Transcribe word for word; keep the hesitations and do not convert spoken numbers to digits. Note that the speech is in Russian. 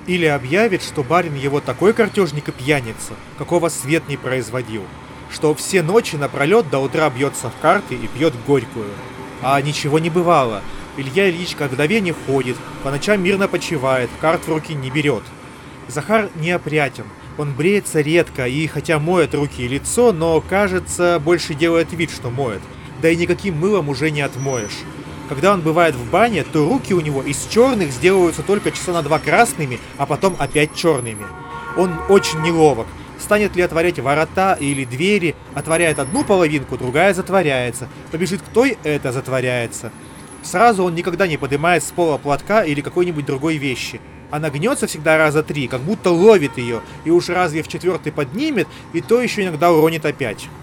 Или объявит, что барин его такой картежник и пьяница, какого свет не производил, что все ночи напролет до утра бьется в карты и пьет горькую. А ничего не бывало. Илья Ильич как вдове не ходит, по ночам мирно почивает, карт в руки не берет. Захар неопрятен, он бреется редко и хотя моет руки и лицо, но, кажется, больше делает вид, что моет. Да и никаким мылом уже не отмоешь. Когда он бывает в бане, то руки у него из черных сделаются только часа на два красными, а потом опять черными. Он очень неловок. Станет ли отворять ворота или двери, отворяет одну половинку, другая затворяется. Побежит к той, это затворяется. Сразу он никогда не поднимает с пола платка или какой-нибудь другой вещи. Она гнется всегда раза три, как будто ловит ее, и уж разве в четвертый поднимет, и то еще иногда уронит опять.